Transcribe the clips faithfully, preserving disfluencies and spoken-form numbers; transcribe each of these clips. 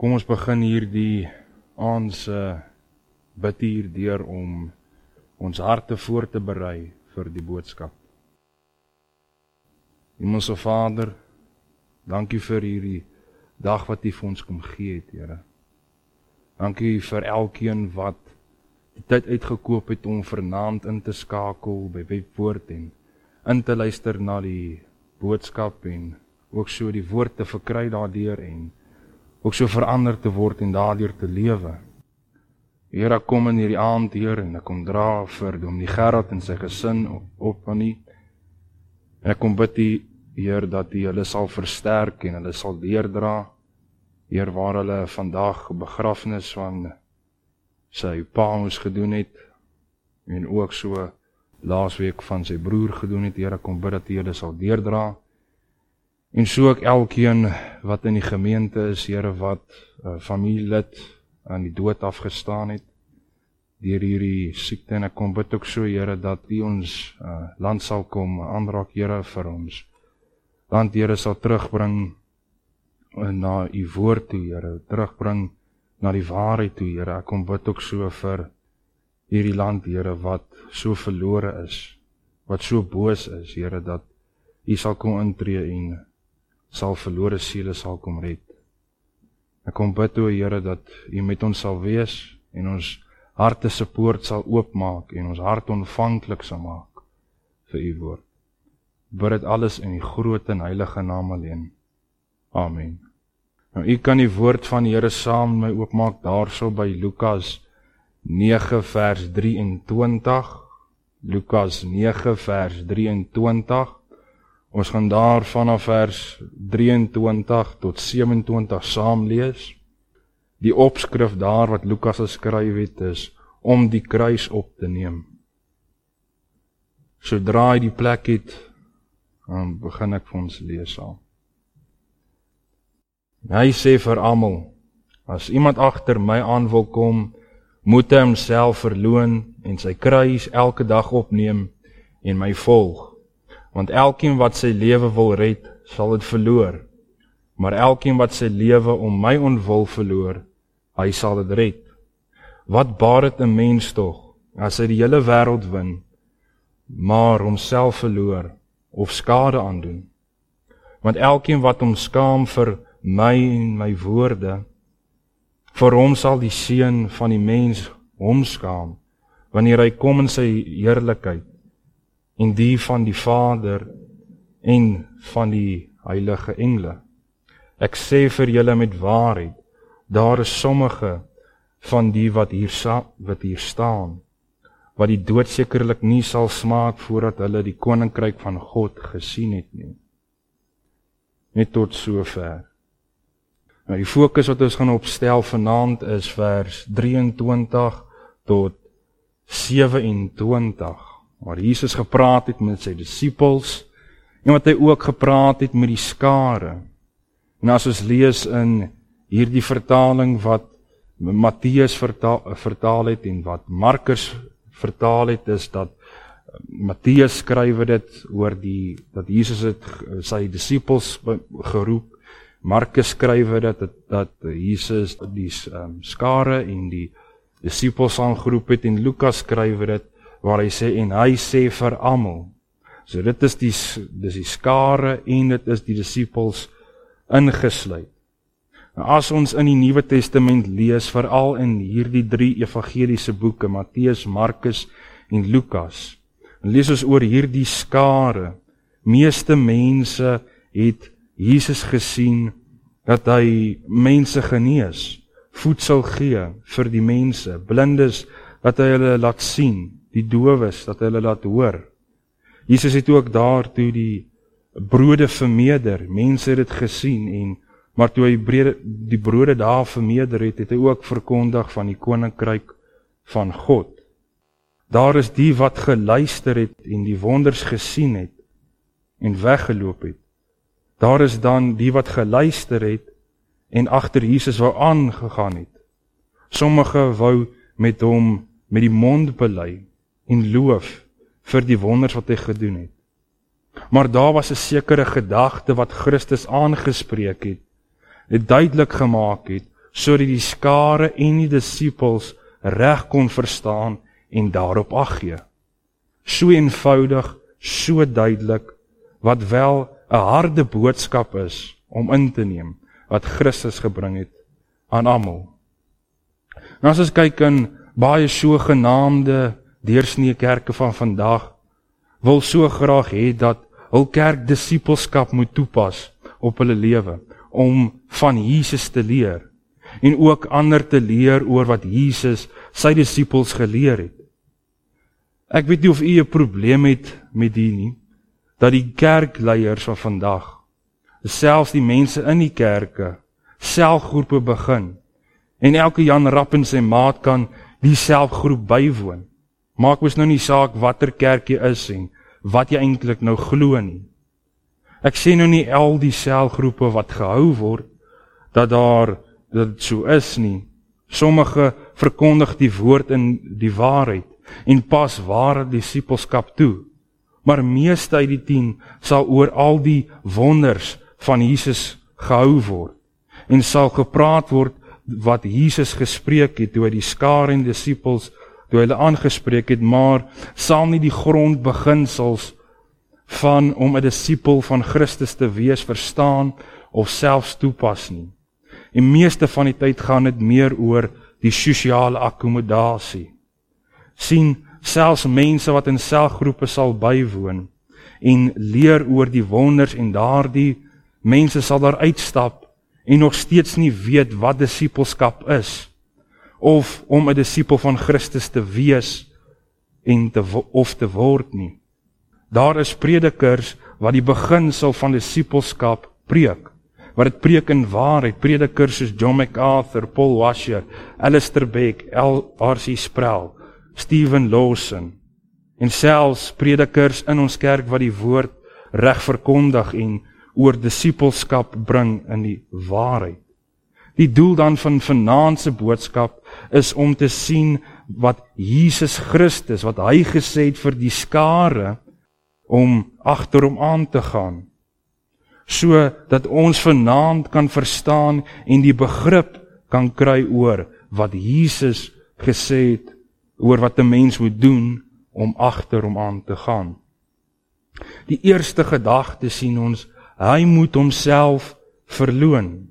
Kom ons begin hier die ons uh, bid hier deur om ons harte voor te berei vir die boodskap. Hemelse Vader, dankie vir hierdie dag wat U vir ons kom gee het, Here. Dankie vir elkeen wat die tyd uitgekoop het om vanaand in te skakel by Webwoord en in te luister na die boodskap en ook so die woord te verkry daardeur en ook so verander te word en daardeur te lewe. Here, kom in hierdie aand, Heer, en ek kom dra vir Dominee Gerard en sy gesin op, op aan U. En ek kom bid U, Heer, dat U hulle sal versterk en hulle sal deurdra. Heer, waar hulle vandag begrafnis van sy pa ons gedoen het, en ook so laasweek van sy broer gedoen het, Heer, ek kom bid dat U hulle sal deurdra. En so ook elkeen wat in die gemeente is, Here, wat uh, familielid aan die dood afgestaan het, deur hierdie siekte, en ek kom bid ook so, Here, dat U ons uh, land sal kom aanraak, Here, vir ons land, Here, sal terugbring uh, na U woord toe, Here, terugbring na die waarheid toe, Here. Ek kom bid ook so vir hierdie land, Here, wat so verlore is, wat so boos is, Here, dat U sal kom intree en sal verlore siele sal kom red. Ek kom bid, o Here, dat U met ons sal wees en ons harte se poort sal oopmaak en ons hart ontvanklik sal maak vir U woord. Bid dit alles in die groot en heilige naam alleen. Amen. Nou, U kan die woord van die Here saam met my oopmaak daarso by Lukas nege vers drieëntwintig. Lukas nege vers drieëntwintig. Ons gaan daar vanaf vers drieëntwintig tot sewenentwintig saam lees. Die opskrif daar wat Lukas geskryf het is om die kruis op te neem. Sodra hy die plek het, dan begin ek vir ons lees saam. Hy sê vir almal, as iemand agter my aan wil kom, moet hy homself verloon en sy kruis elke dag opneem en my volg. Want elkeen wat sy lewe wil red, sal dit verloor. Maar elkeen wat sy lewe om my ontwil verloor, hy sal dit red. Wat baat dit 'n mens tog, as hy die hele wêreld win, maar homself verloor of skade aandoen? Want elkeen wat hom skaam vir my en my woorde, vir hom sal die seun van die mens hom skaam, wanneer hy kom in sy heerlikheid, en die van die Vader en van die heilige engele. Ek sê vir julle met waarheid, daar is sommige van die wat hier, wat hier staan, wat die dood sekerlik nie sal smaak voordat hulle die koninkryk van God gesien het nie. Net tot sover. Nou die fokus wat ons gaan opstel vanaand is vers drieëntwintig tot sewenentwintig. Waar Jesus gepraat het met sy disippels, en wat hy ook gepraat het met die skare. En as ons lees in hierdie vertaling wat Matteus vertaal, vertaal het, en wat Markus vertaal het, is dat Matteus skryf dit oor die, dat Jesus het sy disippels geroep, Markus skryf dit, dat, dat Jesus die um, skare en die disippels aangeroep het, en Lukas skryf dit, waar hy sê, en hy sê vir almal. So dit is die, dis die skare en dit is die disippels ingesluit. Nou as ons in die Nuwe Testament lees, veral in hierdie drie evangeliese boeke, Matteus, Markus en Lukas, lees ons oor hierdie skare. Meeste mense het Jesus gesien dat hy mense genees, voedsel gee vir die mense, blindes dat hy hulle laat sien, die dowes, dat hulle laat hoor. Jesus het ook daar toe die brode vermeerder, mense het dit gesien, en, maar toe hy brede, die brode daar vermeerder het, het hy ook verkondig van die koninkryk van God. Daar is die wat geluister het, en die wonders gesien het, en weggeloop het. Daar is dan die wat geluister het, en agter Jesus wou aangegaan het. Sommige wou met hom, met die mond bely, en loof vir die wonders wat hy gedoen het. Maar daar was 'n sekere gedagte wat Christus aangespreek het, het duidelik gemaak het, sodat die skare en die disippels reg kon verstaan en daarop ag gee. So eenvoudig, so duidelik, wat wel 'n harde boodskap is om in te neem, wat Christus gebring het aan almal. En as ons kyk in baie sogenaamde deursnee kerke van vandag, wil so graag hê dat hul kerk disippelskap moet toepas op hulle lewe, om van Jesus te leer, en ook ander te leer oor wat Jesus sy disippels geleer het. Ek weet nie of u 'n probleem het met die nie, dat die kerkleiers van vandag, selfs die mense in die kerke, selfgroepe begin, en elke Jan Rapp en sy maat kan die selfgroep bywoon. Maak mos nou nie saak watter kerk jy is en wat jy eintlik nou glo nie. Ek sê nou nie al die selgroepe wat gehou word, dat daar, dat dit so is nie. Sommige verkondig die woord in die waarheid, en pas ware disippelskap toe. Maar meeste uit die tien sal oor al die wonders van Jesus gehou word, en sal gepraat word wat Jesus gespreek het, toe hy die skare en disippels, toe hy hulle aangespreek het, maar sal nie die grondbeginsels van om 'n disipel van Christus te wees verstaan of selfs toepas nie. En meeste van die tyd gaan dit meer oor die sosiale akkommodasie. Sien, selfs mense wat in selgroepe sal bywoon en leer oor die wonders, en daardie mense sal daar uitstap en nog steeds nie weet wat disippelskap is, of om 'n disipel van Christus te wees en te, of te word nie. Daar is predikers wat die beginsel van disippelskap preek, wat dit preek in waarheid, predikers soos John MacArthur, Paul Washer, Alistair Begg, R C Sproul, Stephen Lawson, en selfs predikers in ons kerk wat die woord reg verkondig en oor disippelskap bring in die waarheid. Die doel dan van vanaand se boodskap is om te sien wat Jesus Christus, wat hy gesê het vir die skare, om agter hom aan te gaan, so dat ons vanaand kan verstaan en die begrip kan kry oor wat Jesus gesê het, oor wat 'n mens moet doen om agter hom aan te gaan. Die eerste gedagte sien ons, hy moet homself verloon.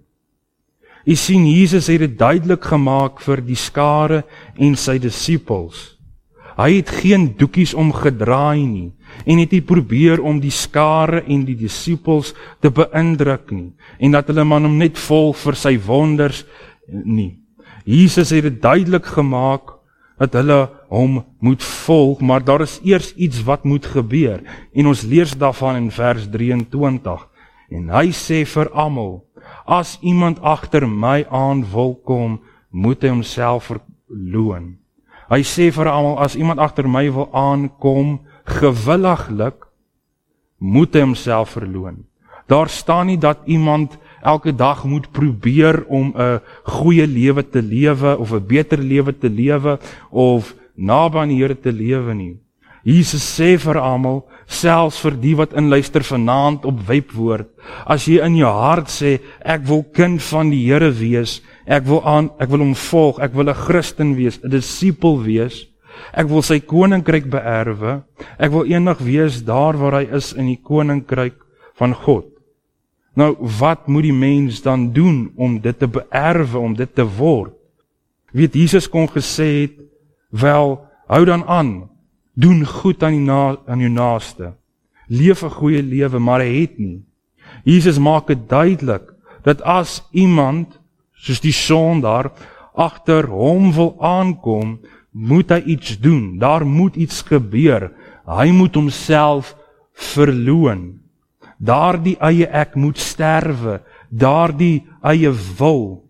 U sien, Jesus het dit duidelik gemaak vir die skare en sy disippels. Hy het geen doekies omgedraai nie, en het nie probeer om die skare en die disippels te beïndruk nie, en dat hulle man hom net volg vir sy wonders nie. Jesus het dit duidelik gemaak dat hulle hom moet volg, maar daar is eers iets wat moet gebeur, en ons lees daarvan in vers drieëntwintig, en hy sê vir almal, as iemand agter my aan wil kom, moet hy homself verloon. Hy sê vir almal, as iemand agter my wil aankom, gewilliglik, moet hy homself verloon. Daar staan nie dat iemand elke dag moet probeer om 'n goeie lewe te lewe, of 'n beter lewe te lewe, of naby aan die Here te lewe nie. Jesus sê vir almal, selfs vir die wat inluister vanaand op Webwoord, as jy in jou hart sê, ek wil kind van die Here wees, ek wil aan, ek wil hom volg, ek wil 'n Christen wees, 'n disipel wees, ek wil sy koninkryk beerwe, ek wil eendag wees daar waar hy is in die koninkryk van God. Nou, wat moet die mens dan doen om dit te beerwe, om dit te word? Weet, Jesus kon gesê het, wel, hou dan aan, doen goed aan, die na, aan jou naaste, leef 'n goeie lewe, maar hy het nie. Jesus maak dit duidelik, dat as iemand, soos die sondaar, agter hom wil aankom, moet hy iets doen, daar moet iets gebeur, hy moet homself verloon. Daardie eie ek moet sterwe, daardie eie wil.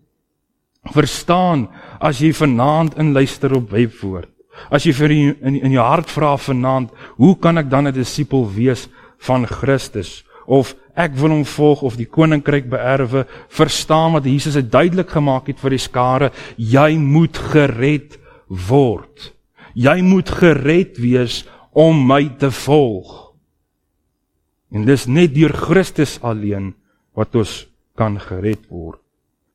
Verstaan, as jy vanaand inluister op Webwoord, as jy vir in, in, in jou hart vra vanaand, hoe kan ek dan 'n disipel wees van Christus, of ek wil hom volg, of die koninkryk beerwe, verstaan wat Jesus het duidelik gemaak het vir die skare, jy moet gered word. Jy moet gered wees om my te volg. En dis net deur Christus alleen wat ons kan gered word.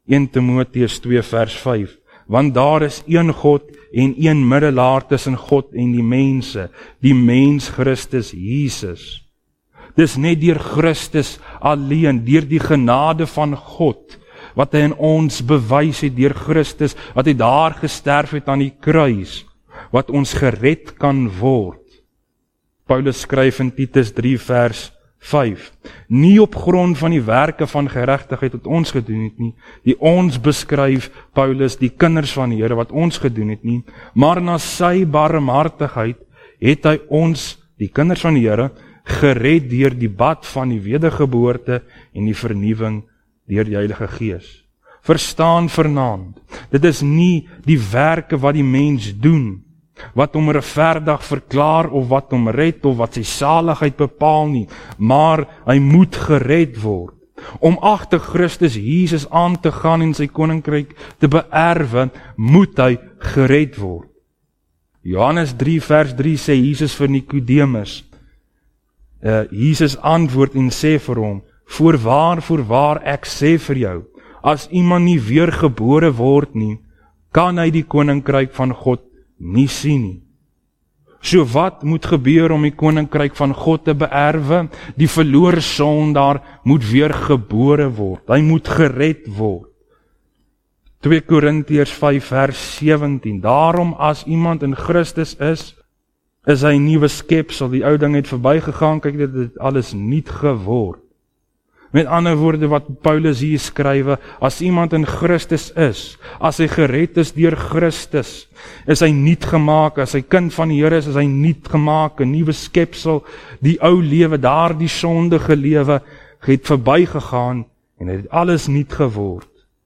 Eerste Timoteus twee vers vyf, want daar is een God en een middelaar tussen God en die mense, die mens Christus Jesus. Dis net deur Christus alleen, deur die genade van God, wat hy in ons bewys het deur Christus, wat hy daar gesterf het aan die kruis, wat ons gered kan word. Paulus skryf in Titus drie vers vyf, nie op grond van die werke van geregtigheid wat ons gedoen het nie, die ons beskryf, Paulus, die kinders van die Here wat ons gedoen het nie, maar na sy barmhartigheid het hy ons, die kinders van die Here, gered deur die bad van die wedergeboorte en die vernuwing deur die Heilige Gees. Verstaan vanaand, dit is nie die werke wat die mens doen, wat hom regverdig verklaar of wat hom red of wat sy saligheid bepaal nie, maar hy moet gered word. Om agter Christus Jesus aan te gaan en sy koninkryk te beerwe, moet hy gered word. Johannes drie vers drie sê Jesus vir Nikodemus, uh, Jesus antwoord en sê vir hom, voorwaar, voorwaar, ek sê vir jou, as iemand nie weergebore word nie, kan hy die koninkryk van God nie sien nie. So wat moet gebeur om die koninkryk van God te beerwe? Die verlore sondaar moet weer gebore word. Hy moet gered word. twee Korintiërs vyf vers sewentien. Daarom as iemand in Christus is, is hy 'n nuwe skepsel. Die ou ding het verbygegaan, kyk dit het alles nuut geword. Met ander woorde wat Paulus hier skrywe, as iemand in Christus is, as hy gered is deur Christus, is hy nuut gemaak, as hy kind van die Here is, is hy nuut gemaak, 'n nuwe skepsel, die ou lewe, daardie sondige lewe, het verbygegaan, en het alles nuut geword.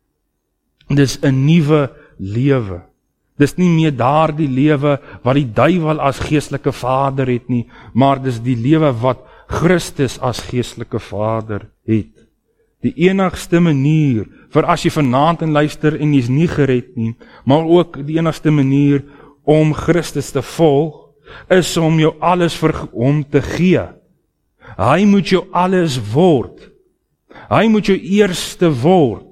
Dis 'n nuwe lewe. Dis nie meer daardie lewe wat die duiwel as geestelike vader het nie, maar dis die lewe wat Christus as geestelike vader het. Die enigste manier vir as jy vanaand en luister en jy is nie gered nie, maar ook die enigste manier om Christus te volg, is om jou alles vir hom te gee. Hy moet jou alles word. Hy moet jou eerste word.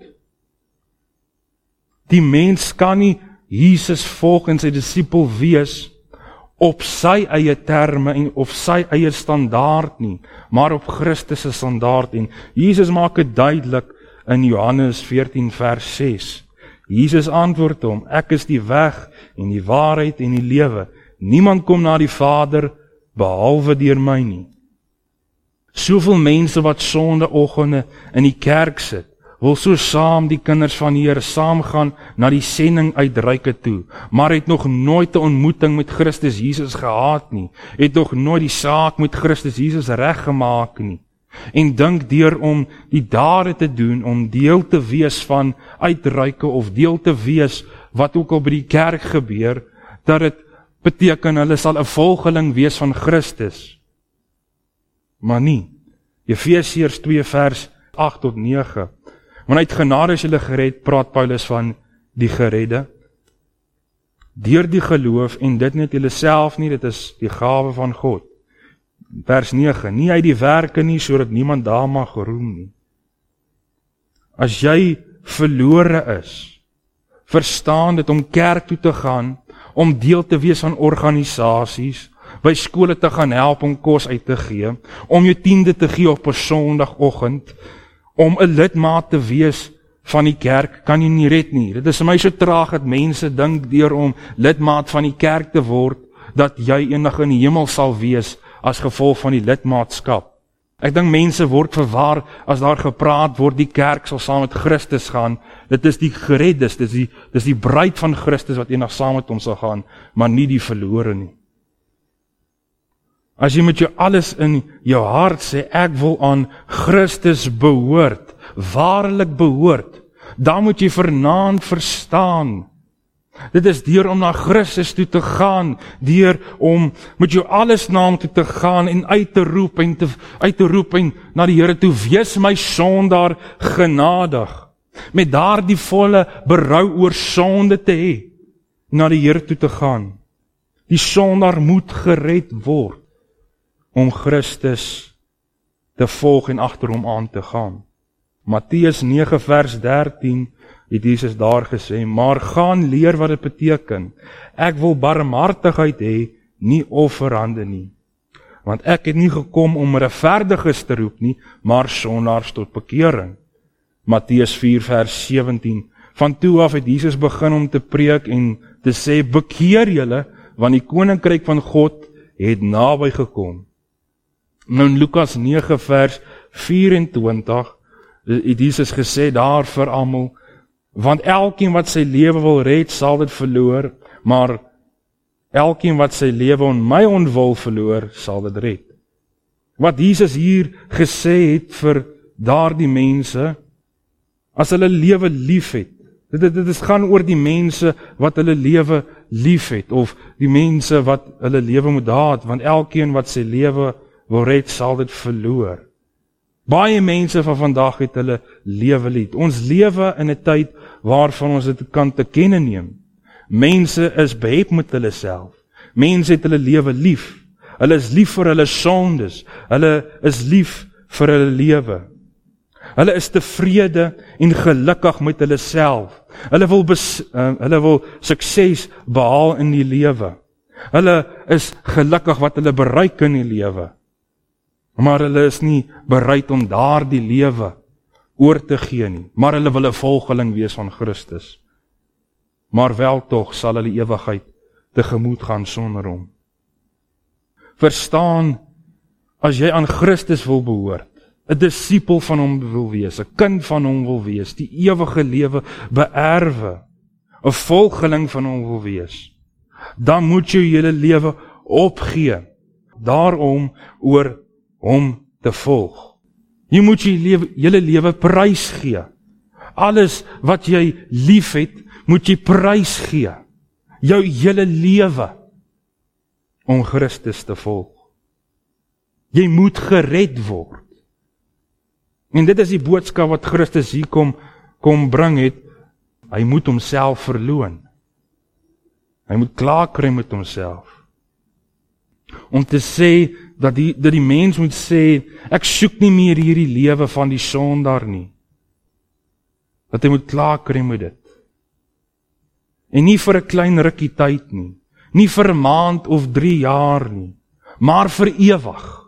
Die mens kan nie Jesus volg en sy disipel wees op sy eie terme en op sy eie standaard nie, maar op Christus se standaard. En Jesus maak dit duidelik in Johannes veertien vers ses. Jesus antwoord hom, ek is die weg en die waarheid en die lewe. Niemand kom na die Vader behalwe deur my nie. Soveel mense wat sondeoggende in die kerk sit, wil so saam die kinders van die Here saam gaan na die sending uitreike toe, maar het nog nooit 'n ontmoeting met Christus Jesus gehad nie, het nog nooit die saak met Christus Jesus reggemaak nie, en dink deur om die dade te doen, om deel te wees van uitreike of deel te wees wat ook al by die kerk gebeur, dat dit beteken hulle sal 'n volgeling wees van Christus. Maar nie. Efesiërs twee vers agt tot nege. Want uit genade is julle gered, praat Paulus van die geredde, deur die geloof, en dit nie uit julle self nie, dit is die gawe van God. Vers nege, nie uit die werke nie, sodat niemand daar mag roem nie. As jy verlore is, verstaan dit om kerk toe te gaan, om deel te wees van organisasies, by skole te gaan help om kos uit te gee, om jou tiende te gee op 'n Sondagoggend, om 'n lidmaat te wees van die kerk, kan jy nie red nie. Dit is vir my so traag dat mense dink deur om lidmaat van die kerk te word, dat jy eendag in die hemel sal wees as gevolg van die lidmaatskap. Ek dink mense word verwar as daar gepraat word, die kerk sal saam met Christus gaan. Dit is die gereddes, dit is die, dit is die bruid van Christus wat eendag saam met hom sal gaan, maar nie die verlore nie. As jy met jou alles in jou hart sê, ek wil aan Christus behoort, waarlik behoort, dan moet jy vanaand verstaan. Dit is deur om na Christus toe te gaan, deur om met jou alles na hom toe te gaan en uit te roep en te, uit te roep en na die Here toe, wees my sondaar genadig, met daardie volle berou oor sonde te hê, na die Here toe te gaan. Die sondaar moet gered word, om Christus te volg en agter hom aan te gaan. Matteus nege vers dertien, het Jesus daar gesê, maar gaan leer wat dit beteken. Ek wil barmhartigheid hê, nie offerande nie. Want ek het nie gekom om regverdiges te roep nie, maar sondaars tot bekering. Matteus vier vers sewentien. Van toe af het Jesus begin om te preek en te sê, bekeer julle, want die koninkryk van God het naby gekom. Nou in Lukas nege vers vyf-en-twintig het Jesus gesê daar vir almal, want elkeen wat sy lewe wil red, sal dit verloor, maar elkeen wat sy lewe om my onwil verloor, sal dit red. Wat Jesus hier gesê het vir daardie mense, as hulle lewe lief het, dit, dit, dit is gaan oor die mense wat hulle lewe lief het, of die mense wat hulle lewe moet haat, want elkeen wat sy lewe wil red, sal dit verloor. Baie mense van vandag het hulle lewe lief. Ons lewe in 'n tyd waarvan ons dit kan te kenne neem. Mense is behep met hulle self. Mense het hulle lewe lief. Hulle is lief vir hulle sondes. Hulle is lief vir hulle lewe. Hulle is tevrede en gelukkig met hulle self. Hulle wil, bes, uh, hulle wil sukses behaal in die lewe. Hulle is gelukkig wat hulle bereik in die lewe. Maar hulle is nie bereid om daardie lewe oor te gee nie. Maar hulle wil 'n volgeling wees van Christus. Maar wel tog sal hulle ewigheid tegemoet gaan sonder hom. Verstaan, as jy aan Christus wil behoort, 'n disipel van hom wil wees, 'n kind van hom wil wees, die ewige lewe beerwe, 'n volgeling van hom wil wees, dan moet jy julle lewe opgee, daarom oor hom te volg. Jy moet jy lewe, julle lewe prys gee. Alles wat jy lief het, moet jy prys gee. Jou hele lewe om Christus te volg. Jy moet gered word. En dit is die boodskap wat Christus hier kom, kom bring het. Hy moet homself verloon. Hy moet klaarkry met homself. Om te sê, dat die, dat die mens moet sê, ek soek nie meer hierdie lewe van die sondaar nie. Dat hy moet klaarkry met dit. En nie vir 'n klein rukkie tyd nie. Nie vir 'n maand of drie jaar nie. Maar vir ewig.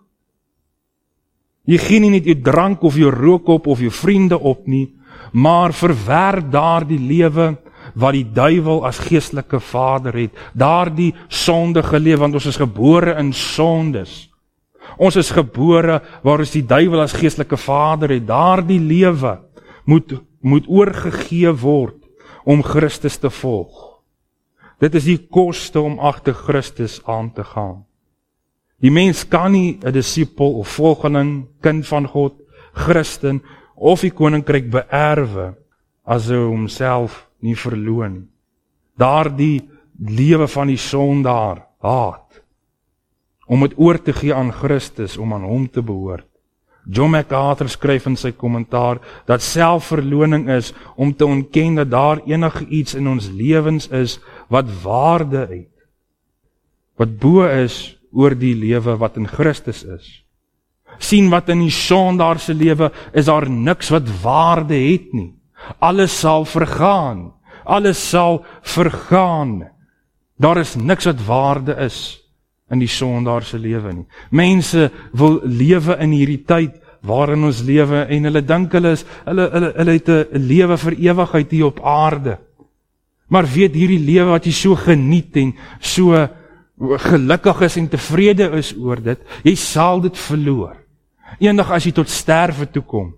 Jy gee nie net jou drank of jou rook op of jou vriende op nie, maar verwerp daardie lewe wat die duiwel as geestelike vader het. Daardie sondige lewe, want ons is gebore in sondes. Ons is gebore waar ons die duiwel as geestelike vader het. Daardie lewe moet, moet oorgegee word om Christus te volg. Dit is die koste om agter Christus aan te gaan. Die mens kan nie 'n disipel of volgeling, kind van God, Christen of die koninkryk beerwe as hy homself nie verloon. Daardie lewe van die sondaar haat. Om het oor te gee aan Christus, om aan hom te behoort. John MacArthur skryf in sy kommentaar dat selfverloning is om te ontken dat daar enige iets in ons lewens is wat waarde het. Wat bo is oor die lewe wat in Christus is. Sien wat in die sondaar se lewe is daar niks wat waarde het nie. Alles sal vergaan. Alles sal vergaan. Daar is niks wat waarde is in die sondaar se lewe nie. Mense wil lewe in hierdie tyd waarin ons lewe en hulle dink hulle is hulle hulle hulle het 'n lewe vir ewigheid hier op aarde. Maar weet hierdie lewe wat jy so geniet en so gelukkig is en tevrede is oor dit, jy sal dit verloor. Eendag as jy tot sterwe toe kom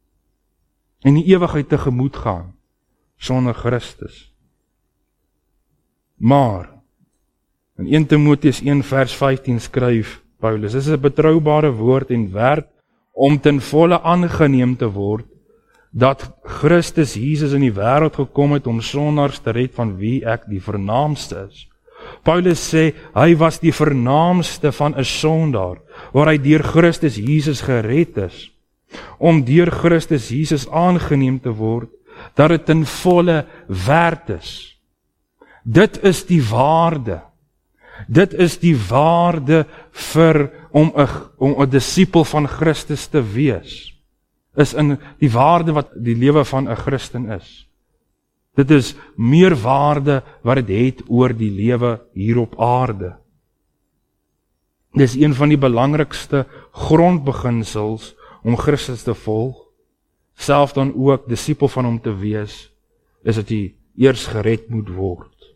en die ewigheid tegemoet gaan sonder Christus. Maar in Eerste Timoteus een vers vyftien skryf Paulus, dit is 'n betroubare woord en werd om ten volle aangeneem te word, dat Christus Jesus in die wêreld gekom het om sondaars te red, van wie ek die vernaamste is. Paulus sê, hy was die vernaamste van 'n sondaar, waar hy deur Christus Jesus gered is, om deur Christus Jesus aangeneem te word, dat dit ten volle werd is. Dit is die waarde. Dit is die waarde vir om 'n om 'n disipel van Christus te wees. Is in die waarde wat die lewe van 'n Christen is. Dit is meer waarde wat dit het oor die lewe hier op aarde. Dit is een van die belangrikste grondbeginsels om Christus te volg, self dan ook disipel van hom te wees, is dat jy eers gered moet word.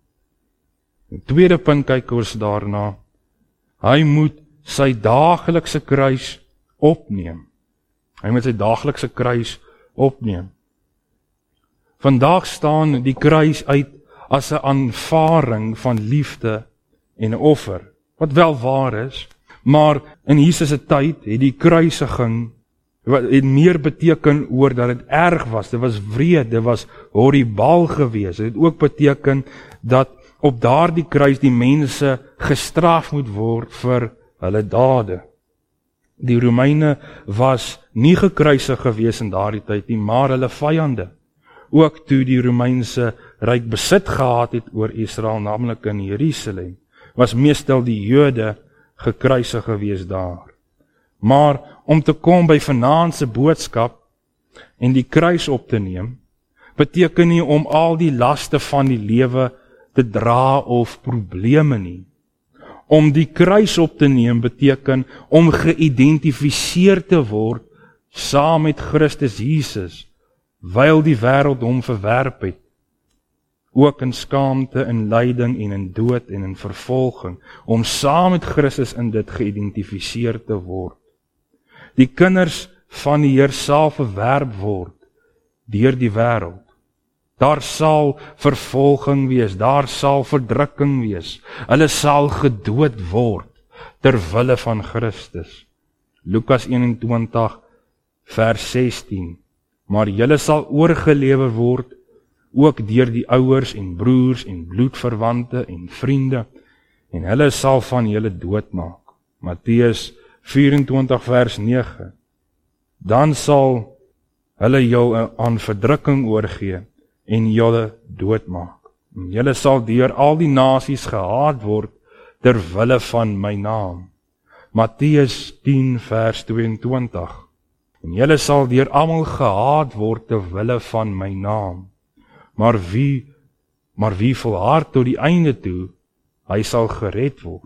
Die tweede punt kyk ons daarna, hy moet sy daaglikse kruis opneem. Hy moet sy daaglikse kruis opneem. Vandag staan die kruis uit as 'n aanvaring van liefde en 'n offer, wat wel waar is, maar in Jesus se tyd het die kruisiging wat het meer beteken oor dat dit erg was, dit was wreed, dit was horribaal geweest. Dit het ook beteken dat op daardie kruis die mense gestraf moet word vir hulle dade. Die Romeine was nie gekruisig geweest in daardie tyd nie, maar hulle vyande. Ook toe die Romeinse ryk besit gehad het oor Israel, naamlik in Jerusalem, was meestal die Jode gekruisig geweest daar. Maar om te kom by vanaand se boodskap en die kruis op te neem, beteken nie om al die laste van die lewe te dra of probleme nie. Om die kruis op te neem beteken om geïdentifiseer te word saam met Christus Jesus, wyl die wêreld hom verwerp het, ook in skaamte, in lyding en in dood en in vervolging, om saam met Christus in dit geïdentifiseer te word. Die kinders van die Heer sal verwerp word deur die wêreld. Daar sal vervolging wees, daar sal verdrukking wees. Hulle sal gedood word ter wille van Christus. Lukas eenentwintig vers sestien. Maar julle sal oorgelewer word ook deur die ouers en broers en bloedverwante en vriende, en hulle sal van julle doodmaak. Matteus vyf-en-twintig vers nege. Dan sal hulle jou aan verdrukking oorgee en julle doodmaak. En julle sal deur al die nasies gehaat word ter wille van my naam. Matteus tien vers tweeëntwintig. En julle sal deur almal gehaat word ter wille van my naam. Maar wie, maar wie volhard tot die einde toe, hy sal gered word.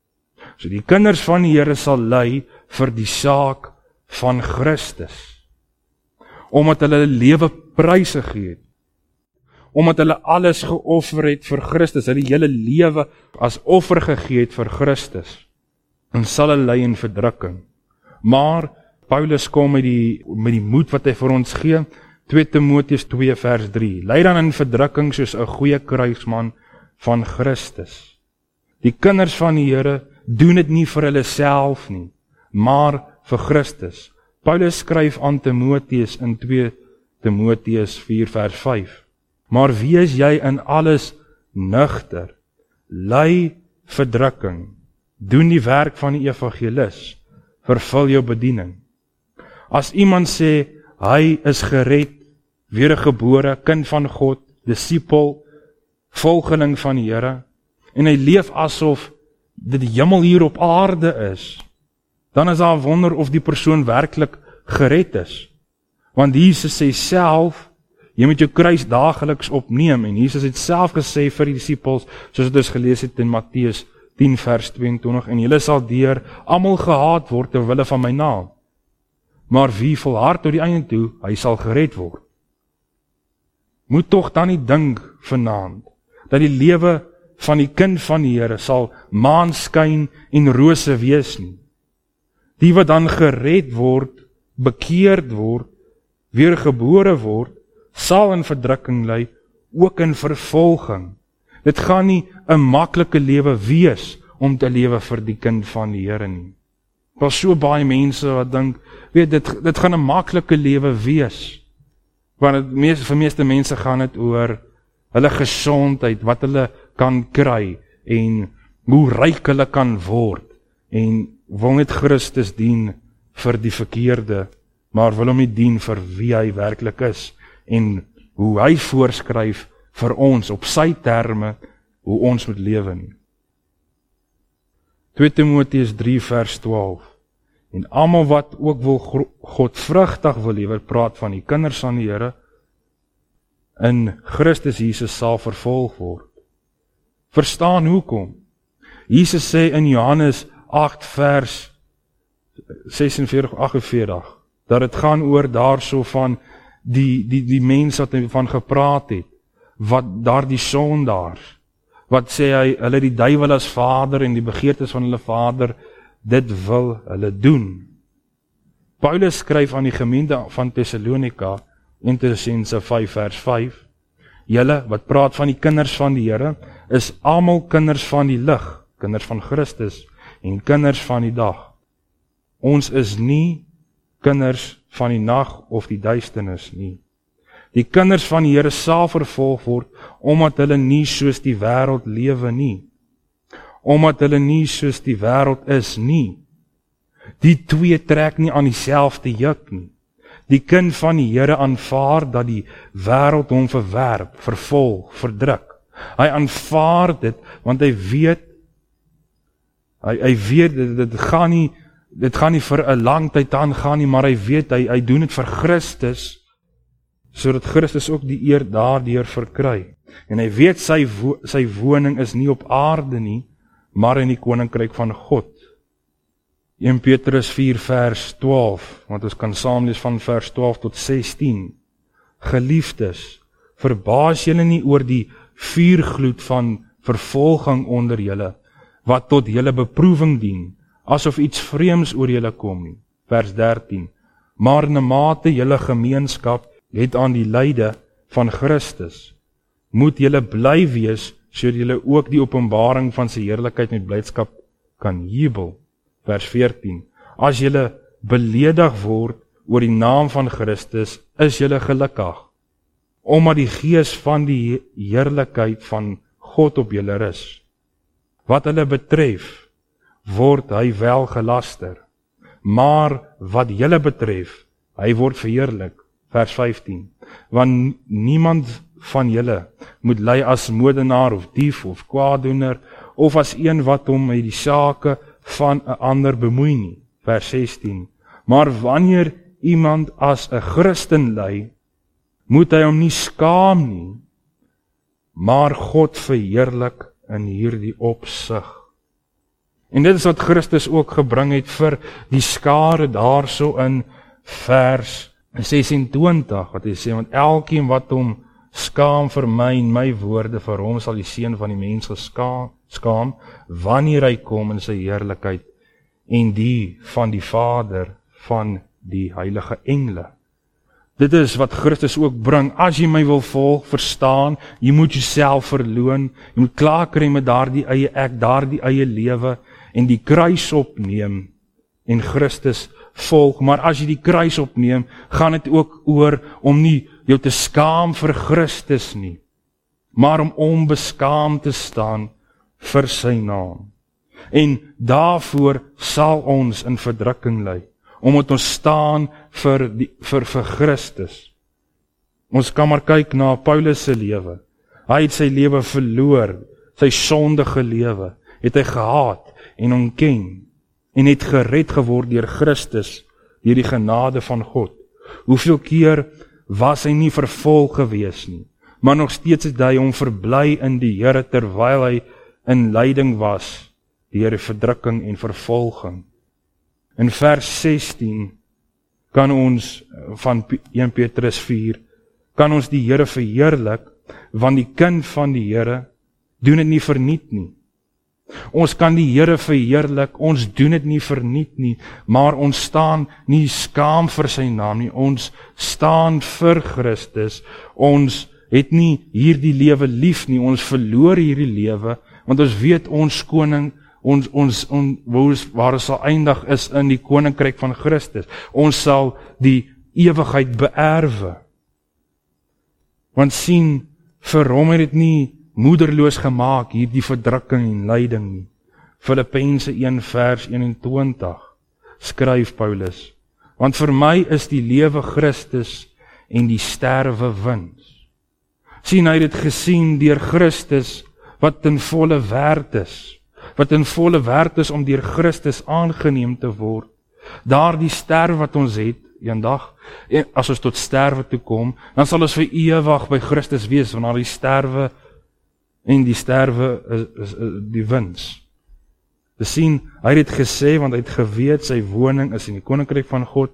So die kinders van die Here sal ly vir die saak van Christus. Omdat hulle lewe pryse gegee het. Omdat hulle alles geoffer het vir Christus, hulle hele lewe as offer gegee het vir Christus. En sal hulle ly in verdrukking. Maar Paulus kom met die, met die moed wat hy vir ons gee, twee Timoteus twee vers drie. Ly dan in verdrukking soos 'n goeie kruisman van Christus. Die kinders van die Here doen dit nie vir hulle self nie, maar vir Christus. Paulus skryf aan Timoteus in twee Timoteus vier vers vyf. Maar wees jy in alles nugter, ly verdrukking, doen die werk van die evangelis, vervul jou bediening. As iemand sê, hy is gered, wedergebore, kind van God, disipel, volgeling van die Here, en hy leef asof dit die hemel hier op aarde is, dan is daar 'n wonder of die persoon werklik gered is. Want Jesus sê self, jy moet jou kruis daagliks opneem, en Jesus het self gesê vir die disipels, soos dit ons gelees het in Matteus tien vers tweeëntwintig, en julle sal deur almal gehaat word ter wille van my naam. Maar wie volhard tot die einde toe, hy sal gered word. Moet tog dan nie dink vanaand, dat die lewe van die kind van die Here sal maanskyn en rose wees nie. Die wat dan gered word, bekeerd word, weergebore word, sal in verdrukking ly, ook in vervolging. Dit gaan nie 'n maklike lewe wees om te lewe vir die kind van die Here nie. Daar is so baie mense wat dink, weet dit dit gaan 'n maklike lewe wees. Want het meeste, vir meeste mense gaan dit oor hulle gesondheid, wat hulle kan kry en hoe ryk hulle kan word en wil net Christus dien vir die verkeerde, maar wil hom nie dien vir wie hy werklik is en hoe hy voorskryf vir ons op sy terme hoe ons moet lewe nie. twee Timoteus drie vers twaalf. En almal wat ook wil godvrugtig wil lewe, praat van die kinders van die Here, in Christus Jesus sal vervolg word. Verstaan hoekom? Jesus sê in Johannes agt vers sesenveertig agt en veertig, dat het gaan oor daarso van die, die, die mens wat hy van gepraat het, wat daar die sondaars, wat sê hy, hulle die duiwel as vader en die begeertes van hulle vader, dit wil hulle doen. Paulus skryf aan die gemeente van Thessalonika, in Tessense vyf vers vyf, julle wat praat van die kinders van die Here, is almal kinders van die lig, kinders van Christus, en kinders van die dag. Ons is nie kinders van die nag of die duisternis nie. Die kinders van die Here sal vervolg word, omdat hulle nie soos die wêreld lewe nie. Omdat hulle nie soos die wêreld is nie. Die twee trek nie aan dieselfde juk nie. Die kind van die Here aanvaar dat die wêreld hom verwerp, vervolg, verdruk. Hy aanvaar dit, want hy weet, hy, hy weet, dit, dit gaan nie, dit gaan nie vir 'n lang tyd aangaan nie, maar hy weet, hy, hy doen dit vir Christus, sodat Christus ook die eer daardeur verkry. En hy weet, sy, wo, sy woning is nie op aarde nie, maar in die koninkryk van God. Eerste Petrus vier vers twaalf, want ons kan saam lees van vers twaalf tot sestien. Geliefdes, verbaas julle nie oor die vuurgloed van vervolging onder julle, wat tot julle beproewing dien, asof iets vreemds oor julle kom nie. Vers dertien. Maar na mate julle gemeenskap het aan die lyde van Christus, moet julle bly wees, sodat julle ook die openbaring van sy heerlikheid met blydskap kan jubel. Vers veertien. As julle beledig word oor die naam van Christus, is julle gelukkig, omdat die gees van die heerlikheid van God op julle rus. Wat hulle betref, word hy wel gelaster, maar wat julle betref, hy word verheerlik. Vers vyftien. Want niemand van julle moet ly as moordenaar of dief of kwaadoener, of as een wat hom met die sake van 'n ander bemoei nie. Vers sestien. Maar wanneer iemand as 'n Christen ly, moet hy hom nie skaam nie, maar God verheerlik in hierdie opsig. En dit is wat Christus ook gebring het vir die skare daarso in vers sesentwintig, wat hy sê, want elkeen wat hom skaam vir my en my woorde, vir hom sal die seun van die mens geskaam, skaam, wanneer hy kom in sy heerlikheid, en die van die Vader van die heilige engele. Dit is wat Christus ook bring. As jy my wil volg, verstaan, jy moet jouself verloon, jy moet klaar kry met daardie eie ek, daardie eie lewe, en die kruis opneem, en Christus volg. Maar as jy die kruis opneem, gaan dit ook oor om nie jou te skaam vir Christus nie, maar om onbeskaamd te staan vir sy naam. En daarvoor sal ons in verdrukking ly, omdat ons staan vir, die, vir, vir Christus. Ons kan maar kyk na Paulus se lewe. Hy het sy lewe verloor, sy sondige lewe, het hy gehaat en ontken, en het gered geword deur Christus, deur die genade van God. Hoeveel keer was hy nie vervolg gewees nie, maar nog steeds het hy hom verbly in die Here, terwyl hy in lyding was, deur verdrukking en vervolging. In vers sestien kan ons, van Eerste Petrus vier, kan ons die Here verheerlik, want die kind van die Here doen dit nie verniet nie. Ons kan die Here verheerlik, ons doen dit nie verniet nie, maar ons staan nie skaam vir sy naam nie, ons staan vir Christus, ons het nie hierdie lewe lief nie, ons verloor hierdie lewe, want ons weet ons koning, ons, ons, ons waar ons sal eindig is in die koninkryk van Christus, ons sal die ewigheid beerwe, want sien, vir hom het dit nie moederloos gemaak, hierdie verdrukking en lyding nie. Filippense een vers eenentwintig, skryf Paulus, want vir my is die lewe Christus en die sterwe wins. Sien, hy het dit gesien deur Christus, wat ten volle werd is, wat ten volle werd is om deur Christus aangeneem te word. Daardie sterwe wat ons het, eendag, en as ons tot sterwe toe kom, dan sal ons vir ewig by Christus wees, want die sterwe en die sterwe is, is, is die wins. Te sien, hy het gesê, want hy het geweet, sy woning is in die koninkryk van God,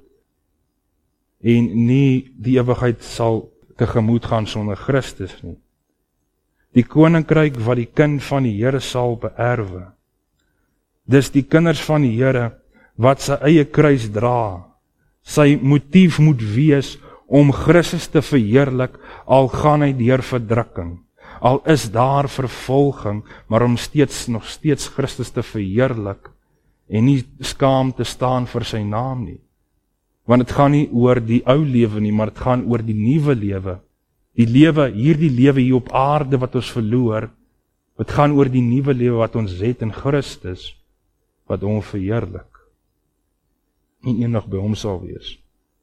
en nie die ewigheid sal tegemoet gaan sonder Christus nie. Die koninkryk wat die kind van die Here sal beerwe. Dis die kinders van die Here wat sy eie kruis dra. Sy motief moet wees om Christus te verheerlik, al gaan hy deur verdrukking. Al is daar vervolging, maar om steeds nog steeds Christus te verheerlik en nie skaam te staan vir sy naam nie. Want dit gaan nie oor die ou lewe nie, maar dit gaan oor die nuwe lewe. Die lewe, hierdie lewe hier op aarde wat ons verloor, dit gaan oor die nuwe lewe wat ons het in Christus, wat hom verheerlik. En eendag by hom sal wees.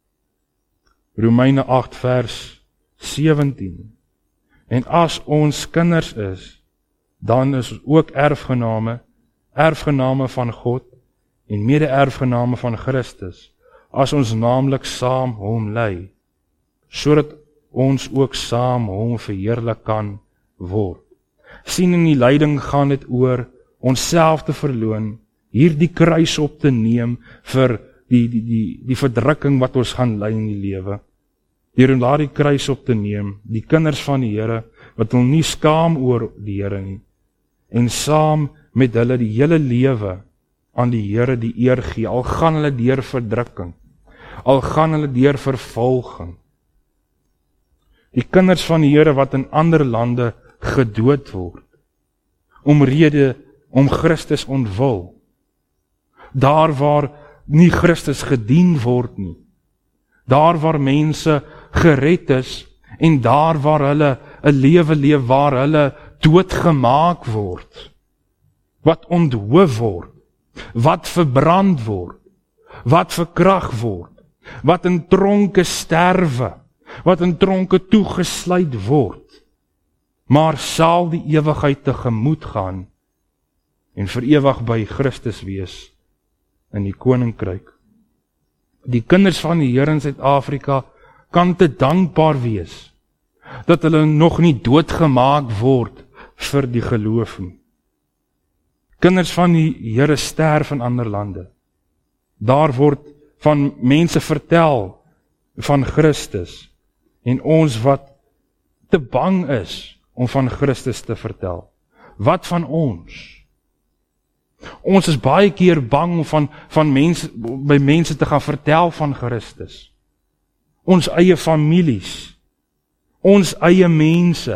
Romeine agt vers sewentien. En as ons kinders is, dan is ons ook erfgename, erfgename van God en mede-erfgename van Christus, as ons naamlik saam hom lei, sodat ons ook saam hom verheerlik kan word. Sien, in die lyding gaan dit oor onsself te verloon, hier die kruis op te neem vir die, die, die, die verdrukking wat ons gaan ly in die lewe. Deur om daardie kruis op te neem, die kinders van die Here, wat hulle nie skaam oor die Here nie, en saam met hulle die hele lewe aan die Here die eer gee, al gaan hulle deur verdrukking, al gaan hulle deur vervolging. Die kinders van die Here wat in ander lande gedood word, omrede om Christus ontwil, daar waar nie Christus gedien word nie, daar waar mense gered is, en daar waar hulle 'n lewe leef waar hulle doodgemaak word, wat onthoof word, wat verbrand word, wat verkragt word, wat in tronke sterwe, wat in tronke toegesluit word, maar sal die ewigheid tegemoet gaan en vir ewig by Christus wees in die koninkryk. Die kinders van die Here in Suid-Afrika kan te dankbaar wees dat hulle nog nie doodgemaak word vir die geloof nie. Kinders van die Here sterf in ander lande. Daar word van mense vertel van Christus, en ons wat te bang is om van Christus te vertel. Wat van ons? Ons is baie keer bang om van, van mense, by mense te gaan vertel van Christus. Ons eie families, ons eie mense.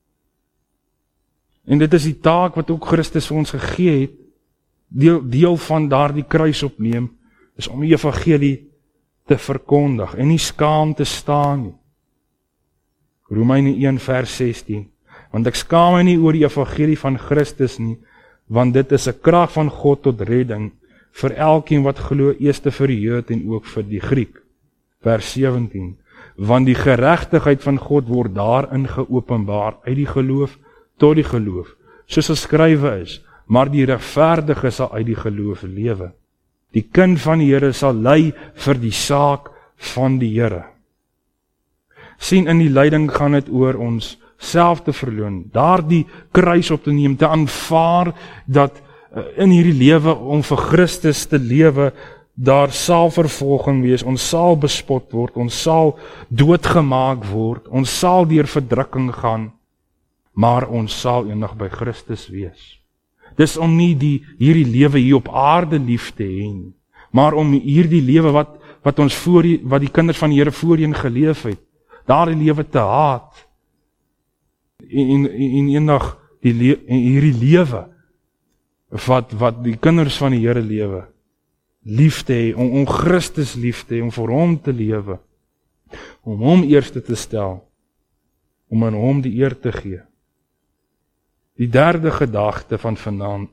En dit is die taak wat ook Christus vir ons gegee het, deel, deel van daardie kruis opneem, is om die evangelie te verkondig, en nie skaam te staan nie. Romeine een vers sestien, want ek skaam my nie oor die evangelie van Christus nie, want dit is 'n krag van God tot redding, vir elkeen wat glo, eers vir die Jood en ook vir die Griek. Vers sewentien, want die geregtigheid van God word daarin geopenbaar, uit die geloof tot die geloof, soos geskrywe is, maar die regverdige sal uit die geloof lewe. Die kind van die Here sal ly vir die saak van die Here. Sien, in die lyding gaan dit oor ons self te verloon, daar die kruis op te neem, te aanvaar dat in hierdie lewe om vir Christus te lewe, daar sal vervolging wees, ons sal bespot word, ons sal doodgemaak word, ons sal deur verdrukking gaan, maar ons sal eendag by Christus wees. Dis om nie die hierdie lewe hier op aarde lief te hê nie, maar om hierdie lewe wat wat ons voor wat die kinders van die Here voorheen geleef het, daardie lewe te haat en en eendag die le, hierdie lewe wat wat die kinders van die Here lewe, lief te hê, om, om Christus lief te hê, om vir hom te lewe, om hom eerste te stel, om aan hom die eer te gee. Die derde gedagte van vanaand,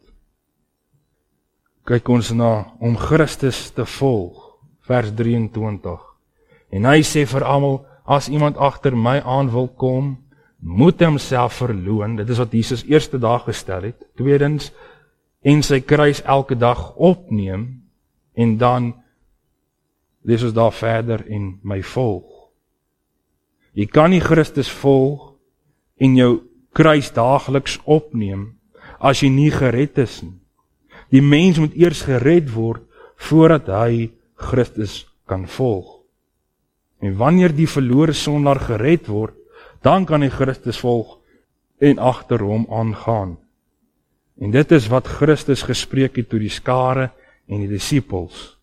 kyk ons na om Christus te volg, vers drieëntwintig. En hy sê vir almal, as iemand agter my aan wil kom, moet homself verloon. Dit is wat Jesus eerste dag gestel het. Tweedens, en sy kruis elke dag opneem, en dan lees ons daar verder en my volg. Jy kan nie Christus volg en jou kruis daagliks opneem as jy nie gered is nie. Die mens moet eers gered word voordat hy Christus kan volg. En wanneer die verlore sondaar gered word, dan kan hy Christus volg en agter hom aangaan. En dit is wat Christus gespreek het tot die skare en die disippels.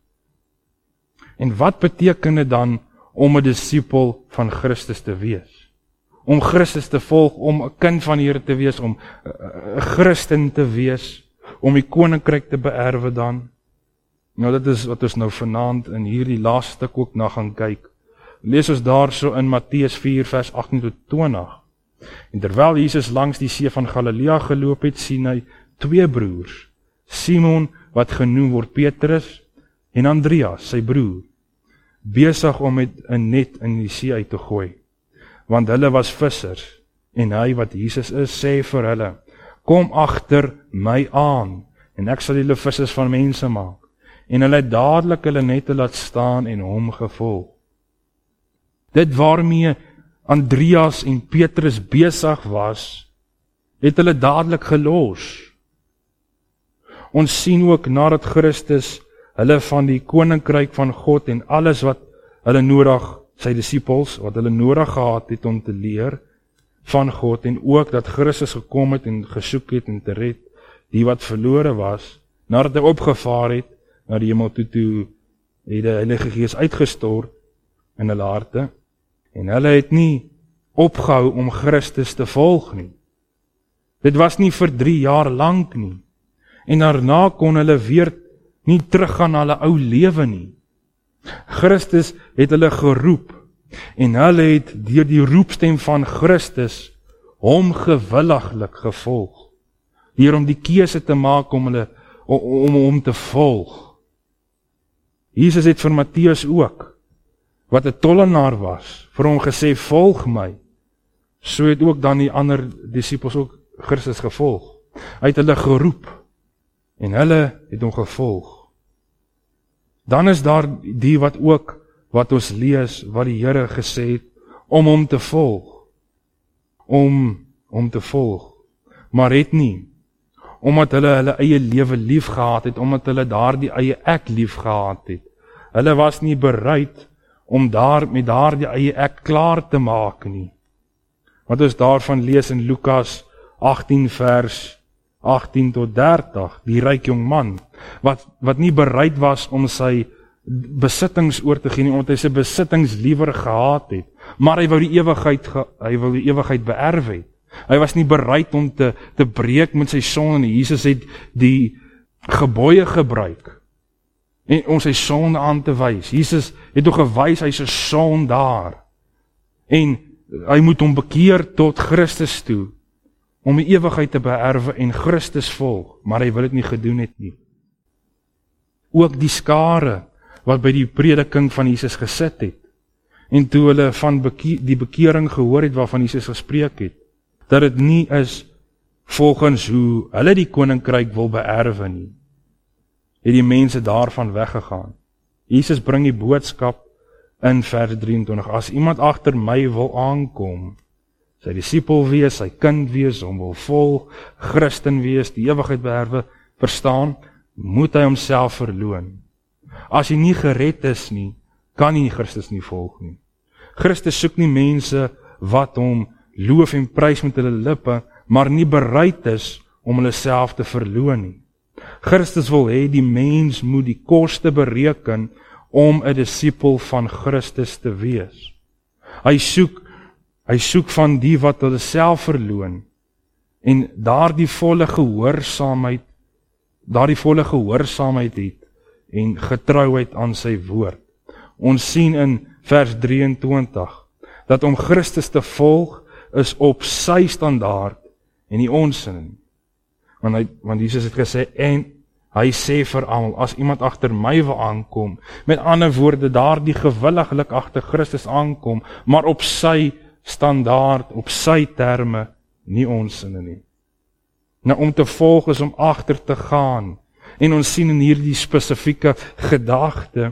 En wat beteken dit dan om 'n disipel van Christus te wees? Om Christus te volg, om 'n kind van die Here te wees, om 'n Christen te wees, om die koninkryk te beerwe dan? Nou dit is wat ons nou vanaand in hierdie laaste stuk ook na gaan kyk. Lees ons daarso in Matteus vier vers agttien tot twintig. En terwyl Jesus langs die see van Galilea geloop het, sien hy twee broers, Simon wat genoem word Petrus en Andreas, sy broer, besig om met 'n net in die see uit te gooi, want hulle was vissers. En hy wat Jesus is, sê vir hulle, kom agter my aan, en ek sal julle vissers van mense maak. En hulle het dadelik hulle nette laat staan en hom gevolg. Dit waarmee Andreas en Petrus besig was, het hulle dadelik gelos. Ons sien ook nadat Christus hulle van die koninkryk van God en alles wat hulle nodig, sy disippels, wat hulle nodig gehad het om te leer van God, en ook dat Christus gekom het en gesoek het en te red die wat verlore was, nadat hy opgevaar het na die hemel toe, toe het die Heilige Gees uitgestort in hulle harte, en hulle het nie opgehou om Christus te volg nie. Dit was nie vir drie jaar lank nie, en daarna kon hulle weer nie teruggaan na hulle ou lewe nie. Christus het hulle geroep, en hulle het deur die roepstem van Christus hom gewilliglik gevolg, deur om die keuse te maak om hulle om hom te volg. Jesus het vir Matteus ook, wat 'n tollenaar was, vir hom gesê, volg my. So het ook dan die ander disippels ook Christus gevolg. Hy het hulle geroep, en hulle het hom gevolg. Dan is daar die wat ook, wat ons lees, wat die Here gesê het, om hom te volg. Om hom te volg. Maar het nie, omdat hulle hulle eie lewe lief gehad het, omdat hulle daar die eie ek lief gehad het. Hulle was nie bereid om daar met daar die eie ek klaar te maak nie. Wat ons daarvan lees in Lukas agttien vers agttien tot dertig, die ryk jong man, wat, wat nie bereid was om sy besittings oor te gee nie, omdat hy sy besittings liewer gehad het, maar hy wou die ewigheid, hy wou die ewigheid beerf het. Hy was nie bereid om te, te breek met sy sonde nie. Jesus het die gebooie gebruik, en om sy sonde aan te wys. Jesus het ook gewys, hy is 'n sondaar, en hy moet hom bekeer tot Christus toe, om die ewigheid te beerwe en Christus volg, maar hy wil dit nie gedoen het nie. Ook die skare, wat by die prediking van Jesus gesit het, en toe hulle van beke- die bekering gehoor het, waarvan Jesus gespreek het, dat dit nie is volgens hoe hulle die koninkryk wil beerwe nie, het die mense daarvan weggegaan. Jesus bring die boodskap in vers drieëntwintig, as iemand agter my wil aankom, sy disipel wees, sy kind wees, hom wil volg, Christen wees, die ewigheid beerwe, verstaan, moet hy homself verloon. As hy nie gered is nie, kan hy Christus nie volg nie. Christus soek nie mense wat hom loof en prys met hulle lippe, maar nie bereid is om hulle self te verloon nie. Christus wil hê die mens moet die koste bereken om 'n disipel van Christus te wees. Hy soek, hy soek van die wat hulle self verloon, en daardie volle gehoorsaamheid, daardie volle gehoorsaamheid het, en getrouheid aan sy woord. Ons sien in vers drieëntwintig, dat om Christus te volg, is op sy standaard, en nie ons in. Want, hy, want Jesus het gesê, en hy sê vir almal, as iemand agter my wil aankom, met ander woorde, daar die gewilliglik agter Christus aankom, maar op sy standaard, op sy terme, nie ons sinne nie. Nou, om te volg is om agter te gaan, en ons sien in hierdie spesifieke gedagte,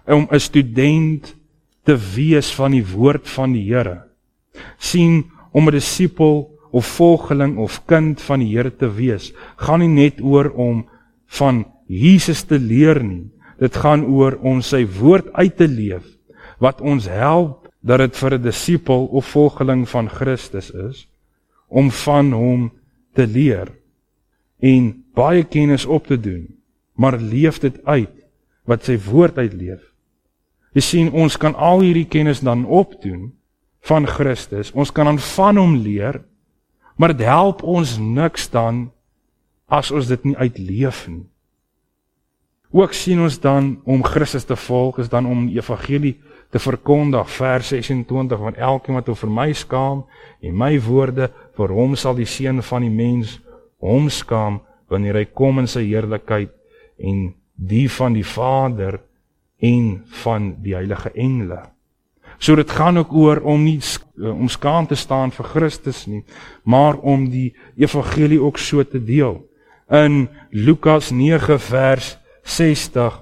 om 'n student te wees van die woord van die Here. sien, om 'n disipel of volgeling of kind van die Here te wees, gaan nie net oor om van Jesus te leer nie. Dit gaan oor om sy woord uit te leef, wat ons help dat dit vir 'n disipel of volgeling van Christus is, om van hom te leer en baie kennis op te doen, maar leef dit uit, wat sy woord uitleef. Jy sien, ons kan al hierdie kennis dan opdoen van Christus, ons kan dan van hom leer, maar dit help ons niks dan, as ons dit nie uitleef nie. Ook sien ons dan, om Christus te volg, is dan om die evangelie te verkondig, vers sesentwintig, want elkeen wat vir my skaam, en my woorde, vir hom sal die seun van die mens hom skaam, wanneer hy kom in sy heerlikheid, en die van die Vader, en van die heilige engele. So dit gaan ook oor om nie om skaam te staan vir Christus nie, maar om die evangelie ook so te deel. In Lukas nege vers sestig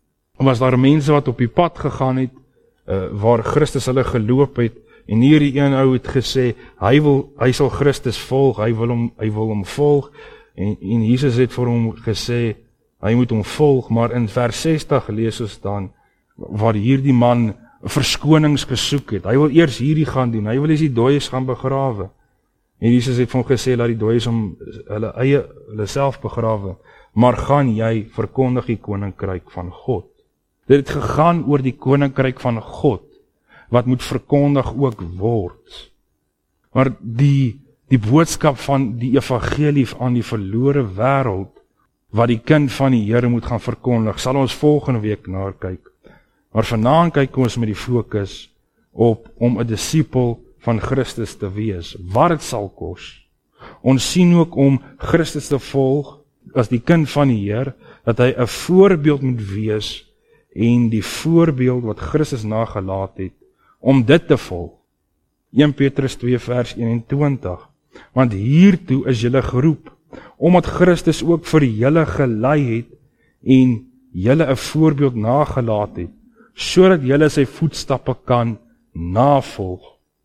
was daar mense wat op die pad gegaan het, uh, waar Christus hulle geloop het, en hierdie een ou het gesê, hy wil, hy sal Christus volg, hy wil hom, hy wil hom volg, en, en Jesus het vir hom gesê, hy moet hom volg, maar in vers sestig lees ons dan, waar hierdie man verskonings gesoek het. Hy wil eers hierdie gaan doen, hy wil eers die dooies gaan begrawe. En Jesus het vir hom gesê, laat die dooies om hulle eie, hulle self begrawe, maar gaan jy verkondig die koninkryk van God. Dit het gegaan oor die koninkryk van God, wat moet verkondig ook word. Maar die, die boodskap van die evangelie aan die verlore wêreld, wat die kind van die Here moet gaan verkondig, sal ons volgende week na kyk. Maar vanaand kyk ons met die fokus op om 'n disipel van Christus te wees, wat dit sal kos. Ons sien ook om Christus te volg, as die kind van die Here, dat hy 'n voorbeeld moet wees, en die voorbeeld wat Christus nagelaat het, om dit te volg. Eerste Petrus twee vers eenentwintig, want hiertoe is julle geroep, omdat Christus ook vir julle gelei het, en julle 'n voorbeeld nagelaat het, sodat julle sy voetstappe kan navolg,